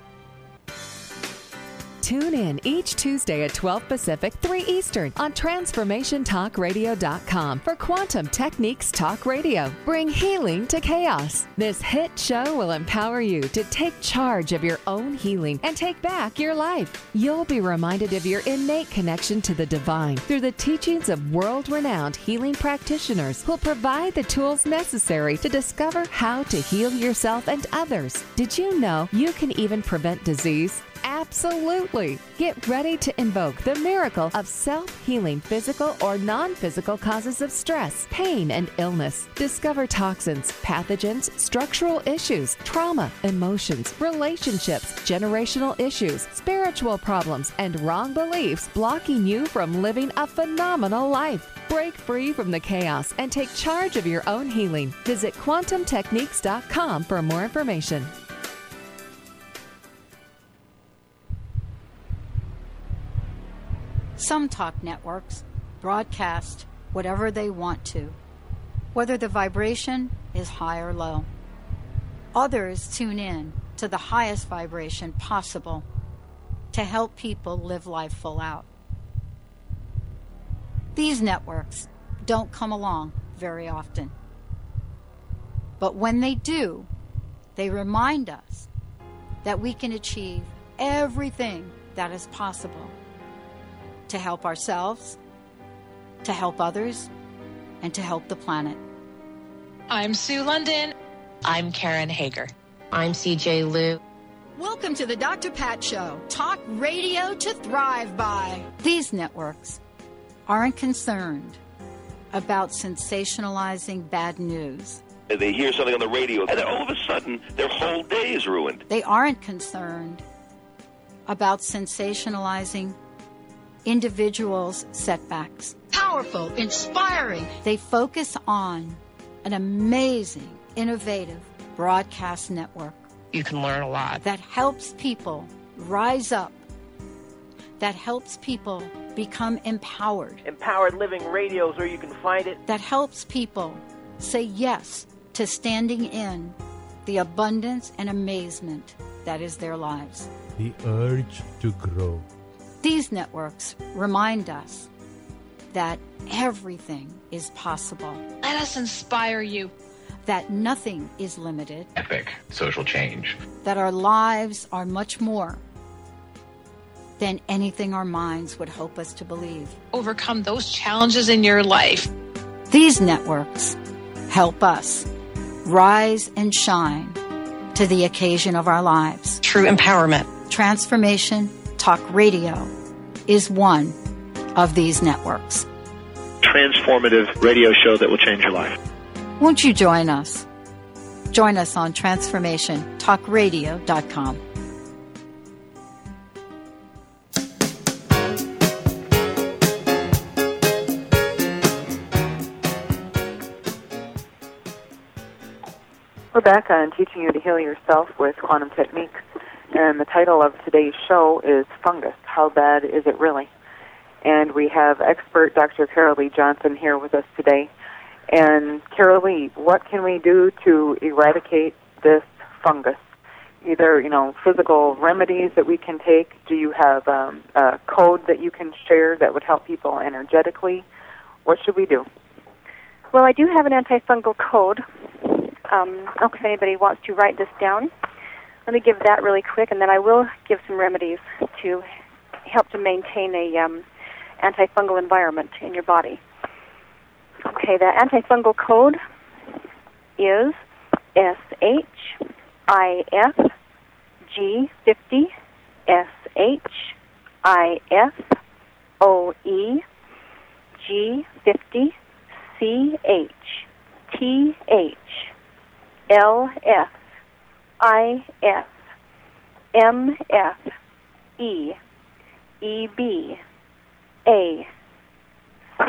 Tune in each Tuesday at 12 Pacific, 3 Eastern on TransformationTalkRadio.com for Quantum Techniques Talk Radio. Bring healing to chaos. This hit show will empower you to take charge of your own healing and take back your life. You'll be reminded of your innate connection to the divine through the teachings of world-renowned healing practitioners who'll provide the tools necessary to discover how to heal yourself and others. Did you know you can even prevent disease? Absolutely. Get ready to invoke the miracle of self-healing physical or non-physical causes of stress, pain, and illness. Discover toxins, pathogens, structural issues, trauma, emotions, relationships, generational issues, spiritual problems, and wrong beliefs blocking you from living a phenomenal life. Break free from the chaos and take charge of your own healing. Visit quantumtechniques.com for more information. Some talk networks broadcast whatever they want to, whether the vibration is high or low. Others tune in to the highest vibration possible to help people live life full out. These networks don't come along very often. But when they do, they remind us that we can achieve everything that is possible to help ourselves, to help others, and to help the planet. I'm Sue London. I'm Karen Hager. I'm CJ Liu. Welcome to the Dr. Pat Show, talk radio to thrive by. These networks aren't concerned about sensationalizing bad news. They hear something on the radio, and then all of a sudden, their whole day is ruined. They aren't concerned about sensationalizing individuals' setbacks. Powerful, inspiring. They focus on an amazing, innovative broadcast network. You can learn a lot. That helps people rise up. That helps people become empowered. Empowered Living Radio is where you can find it. That helps people say yes to standing in the abundance and amazement that is their lives. The urge to grow. These networks remind us that everything is possible. Let us inspire you. That nothing is limited. Epic social change. That our lives are much more than anything our minds would hope us to believe. Overcome those challenges in your life. These networks help us rise and shine to the occasion of our lives. True empowerment. Transformation Talk Radio is one of these networks. Transformative radio show that will change your life. Won't you join us? Join us on TransformationTalkRadio.com. We're back on Teaching You to Heal Yourself with Quantum Techniques, and the title of today's show is Fungus. How bad is it really? And we have expert Dr. Carol Lee Johnson here with us today. And Carol Lee, what can we do to eradicate this fungus? Either, physical remedies that we can take. Do you have a code that you can share that would help people energetically? What should we do? Well, I do have an antifungal code. If anybody wants to write this down, let me give that really quick, and then I will give some remedies to help to maintain a antifungal environment in your body. Okay, the antifungal code is SHIFG50 SHIFOE G50 CHTH LF IF MF E EB A C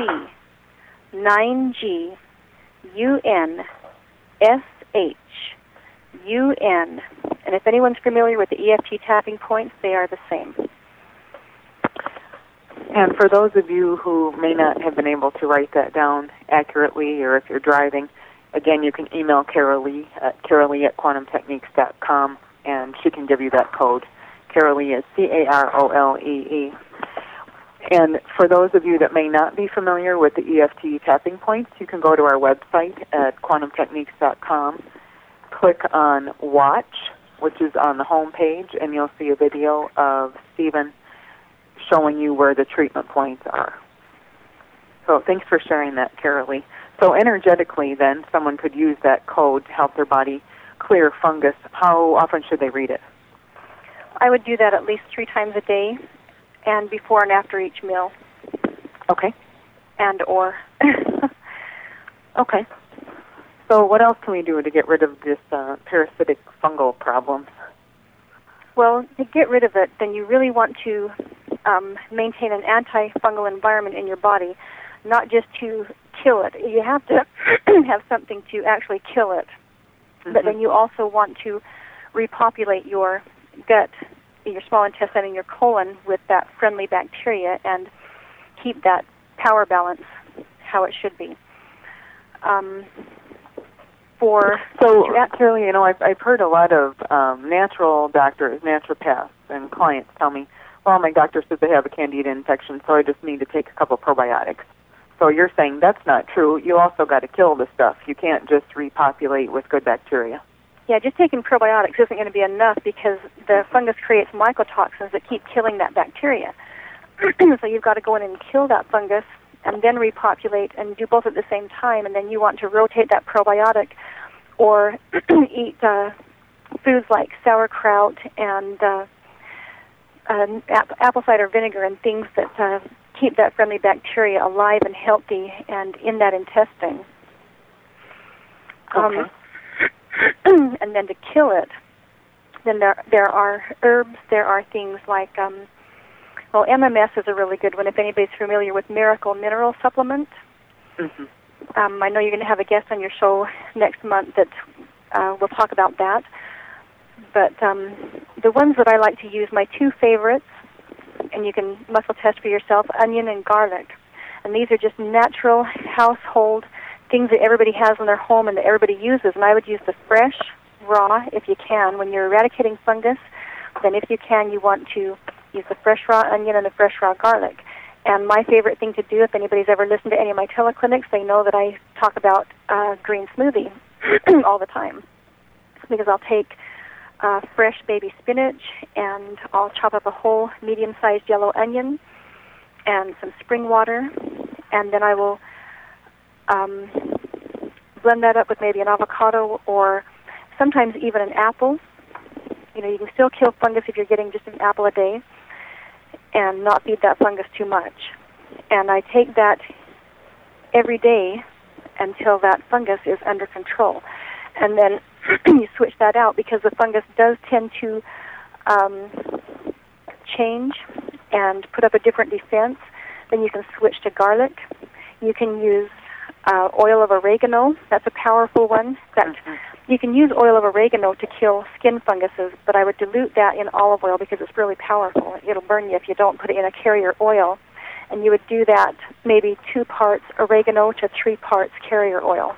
9G UN SH UN. And if anyone's familiar with the EFT tapping points, they are the same. And for those of you who may not have been able to write that down accurately, or if you're driving, again, you can email Carol Lee at carolee@quantumtechniques.com, and she can give you that code. Carol Lee is CAROLEE. And for those of you that may not be familiar with the EFT tapping points, you can go to our website at quantumtechniques.com, click on Watch, which is on the home page, and you'll see a video of Stephen showing you where the treatment points are. So thanks for sharing that, Carol Lee. So energetically, then, someone could use that code to help their body clear fungus. How often should they read it? I would do that at least 3 times a day, and before and after each meal. Okay. And or. Okay. So what else can we do to get rid of this parasitic fungal problem? Well, to get rid of it, then you really want to maintain an antifungal environment in your body, not just to kill it. You have to have something to actually kill it. Mm-hmm. But then you also want to repopulate your gut, your small intestine, and your colon with that friendly bacteria and keep that power balance how it should be. Carol, I've heard a lot of natural doctors, naturopaths, and clients tell me, well, my doctor says I have a candida infection, so I just need to take a couple probiotics. So you're saying that's not true. You also got to kill the stuff. You can't just repopulate with good bacteria. just taking probiotics isn't going to be enough because the fungus creates mycotoxins that keep killing that bacteria. So you've got to go in and kill that fungus and then repopulate and do both at the same time, and then you want to rotate that probiotic or eat foods like sauerkraut and apple cider vinegar and things that keep that friendly bacteria alive and healthy and in that intestine. Okay. And then to kill it, then there are herbs, there are things like, MMS is a really good one if anybody's familiar with Miracle Mineral Supplement. Mm-hmm. I know you're going to have a guest on your show next month that will talk about that. But the ones that I like to use, my two favorites, and you can muscle test for yourself, onion and garlic. And these are just natural household things that everybody has in their home and that everybody uses. And I would use the fresh, raw, if you can. When you're eradicating fungus, then if you can, you want to use the fresh raw onion and the fresh raw garlic. And my favorite thing to do, if anybody's ever listened to any of my teleclinics, they know that I talk about green smoothie all the time. Because I'll take fresh baby spinach, and I'll chop up a whole medium-sized yellow onion and some spring water, and then I will blend that up with maybe an avocado or sometimes even an apple. You know, you can still kill fungus if you're getting just an apple a day and not feed that fungus too much. And I take that every day until that fungus is under control. And then you switch that out because the fungus does tend to change and put up a different defense. Then you can switch to garlic. You can use oil of oregano. That's a powerful one. You can use oil of oregano to kill skin funguses, but I would dilute that in olive oil because it's really powerful. It'll burn you if you don't put it in a carrier oil. And you would do that maybe 2 parts oregano to 3 parts carrier oil.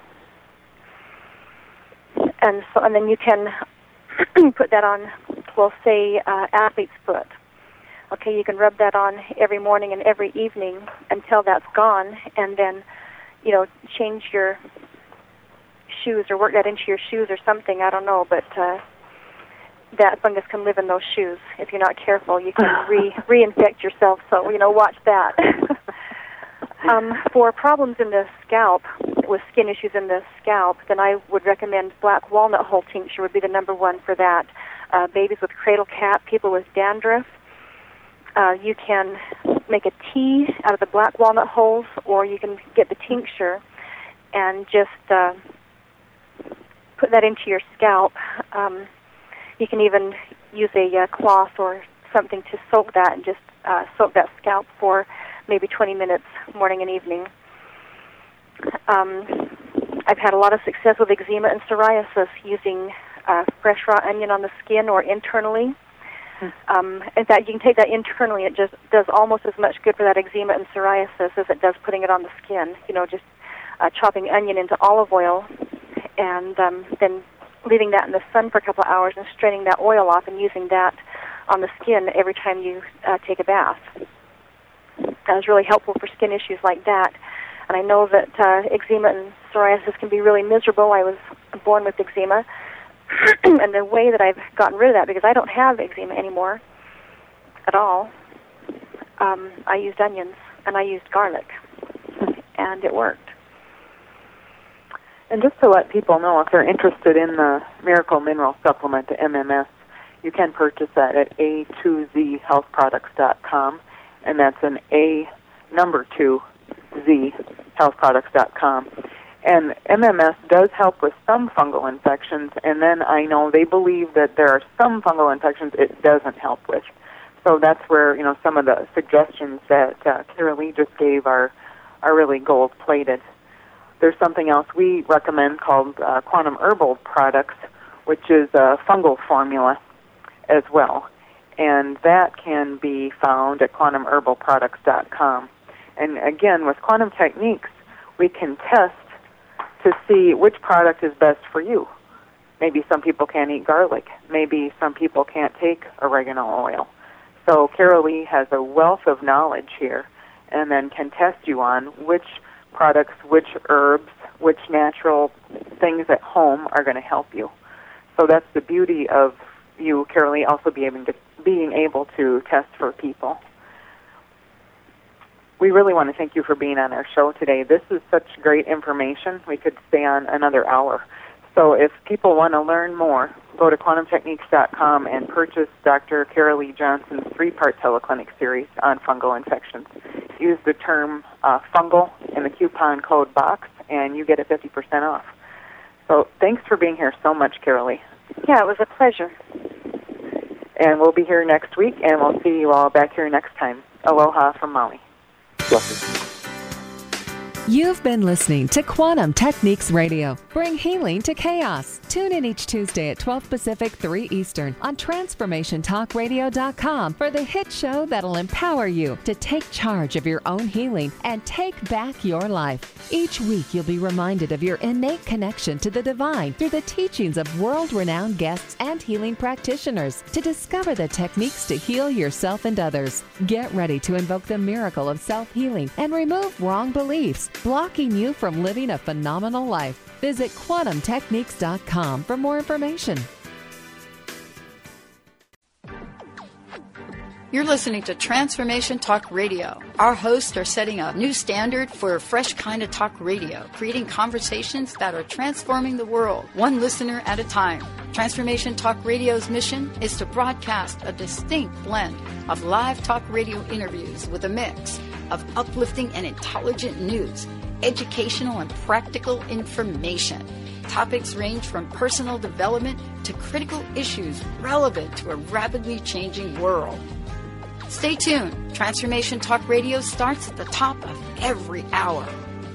And then you can put that on, we'll say, athlete's foot. Okay, you can rub that on every morning and every evening until that's gone, and then, you know, change your shoes or work that into your shoes or something, I don't know, but that fungus can live in those shoes. If you're not careful, you can reinfect yourself, so, you know, watch that. For problems in the scalp, with skin issues in the scalp, then I would recommend black walnut hull tincture would be the number one for that. Babies with cradle cap, people with dandruff. You can make a tea out of the black walnut hulls, or you can get the tincture and just put that into your scalp. You can even use a cloth or something to soak that and just soak that scalp for maybe 20 minutes morning and evening. I've had a lot of success with eczema and psoriasis using fresh raw onion on the skin or internally. In fact, you can take that internally. It just does almost as much good for that eczema and psoriasis as it does putting it on the skin. You know, just chopping onion into olive oil and then leaving that in the sun for a couple of hours and straining that oil off and using that on the skin every time you take a bath. That was really helpful for skin issues like that. And I know that eczema and psoriasis can be really miserable. I was born with eczema. And the way that I've gotten rid of that, because I don't have eczema anymore at all, I used onions and I used garlic. And it worked. And just to let people know, if they're interested in the Miracle Mineral Supplement, the MMS, you can purchase that at A2ZHealthProducts.com. And that's an A2ZHealthProducts.com. And MMS does help with some fungal infections, and then I know they believe that there are some fungal infections it doesn't help with. So that's where, you know, some of the suggestions that Kara Lee just gave are really gold-plated. There's something else we recommend called Quantum Herbal Products, which is a fungal formula as well. And that can be found at quantumherbalproducts.com. And again, with Quantum Techniques, we can test to see which product is best for you. Maybe some people can't eat garlic. Maybe some people can't take oregano oil. So Kara Lee has a wealth of knowledge here and then can test you on which products, which herbs, which natural things at home are going to help you. So that's the beauty of you, Carolee, also being able to test for people. We really want to thank you for being on our show today. This is such great information. We could stay on another hour. So if people want to learn more, go to quantumtechniques.com and purchase Dr. Carolee Johnson's 3-part teleclinic series on fungal infections. Use the term fungal in the coupon code box, and you get a 50% off. So thanks for being here so much, Carolee. Yeah, it was a pleasure. And we'll be here next week, and we'll see you all back here next time. Aloha from Maui. You've been listening to Quantum Techniques Radio. Bring healing to chaos. Tune in each Tuesday at 12 Pacific, 3 Eastern on TransformationTalkRadio.com for the hit show that'll empower you to take charge of your own healing and take back your life. Each week you'll be reminded of your innate connection to the divine through the teachings of world-renowned guests and healing practitioners to discover the techniques to heal yourself and others. Get ready to invoke the miracle of self-healing and remove wrong beliefs, blocking you from living a phenomenal life. Visit quantumtechniques.com for more information. You're listening to Transformation Talk Radio. Our hosts are setting a new standard for a fresh kind of talk radio, creating conversations that are transforming the world, one listener at a time. Transformation Talk Radio's mission is to broadcast a distinct blend of live talk radio interviews with a mix of uplifting and intelligent news, educational and practical information. Topics range from personal development to critical issues relevant to a rapidly changing world. Stay tuned. Transformation Talk Radio starts at the top of every hour.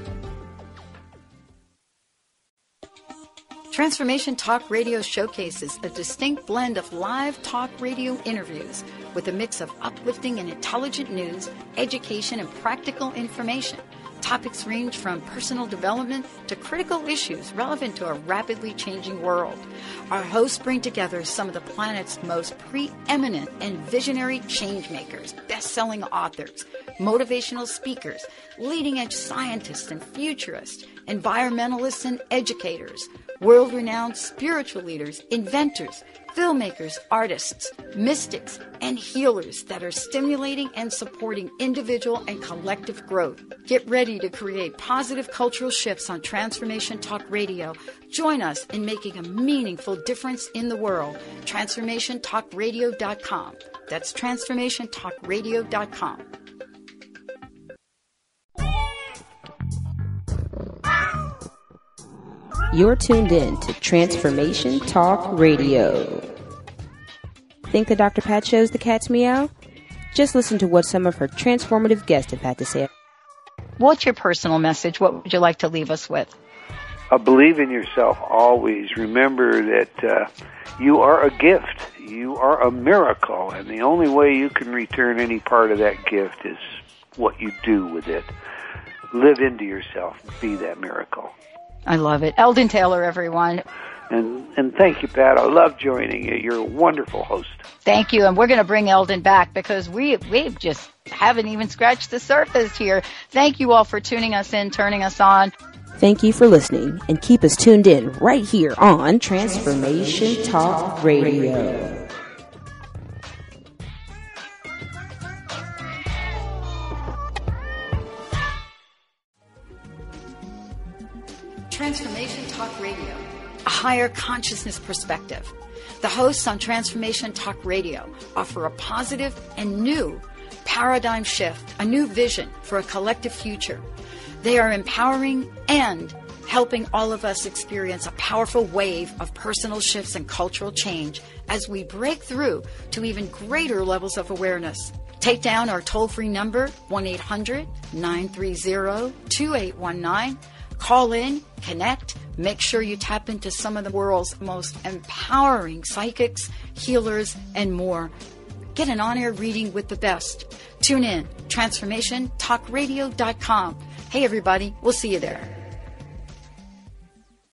Transformation Talk Radio showcases a distinct blend of live talk radio interviews with a mix of uplifting and intelligent news, education, and practical information. Topics range from personal development to critical issues relevant to a rapidly changing world. Our hosts bring together some of the planet's most preeminent and visionary changemakers, best-selling authors, motivational speakers, leading-edge scientists and futurists, environmentalists and educators, world-renowned spiritual leaders, inventors, filmmakers, artists, mystics, and healers that are stimulating and supporting individual and collective growth. Get ready to create positive cultural shifts on Transformation Talk Radio. Join us in making a meaningful difference in the world. TransformationTalkRadio.com. That's TransformationTalkRadio.com. You're tuned in to Transformation Talk Radio. Think the Dr. Pat show's the cat's meow? Just listen to what some of her transformative guests have had to say. What's your personal message? What would you like to leave us with? Believe in yourself always. Remember that you are a gift. You are a miracle. And the only way you can return any part of that gift is what you do with it. Live into yourself. Be that miracle. I love it. Eldon Taylor, everyone. And thank you, Pat. I love joining you. You're a wonderful host. Thank you. And we're going to bring Eldon back because we just haven't even scratched the surface here. Thank you all for tuning us in, turning us on. Thank you for listening, and keep us tuned in right here on Transformation Talk Radio. Transformation Talk Radio, a higher consciousness perspective. The hosts on Transformation Talk Radio offer a positive and new paradigm shift, a new vision for a collective future. They are empowering and helping all of us experience a powerful wave of personal shifts and cultural change as we break through to even greater levels of awareness. Take down our toll-free number, 1-800-930-2819. Call in, connect, make sure you tap into some of the world's most empowering psychics, healers, and more. Get an on-air reading with the best. Tune in, TransformationTalkRadio.com. Hey, everybody, we'll see you there.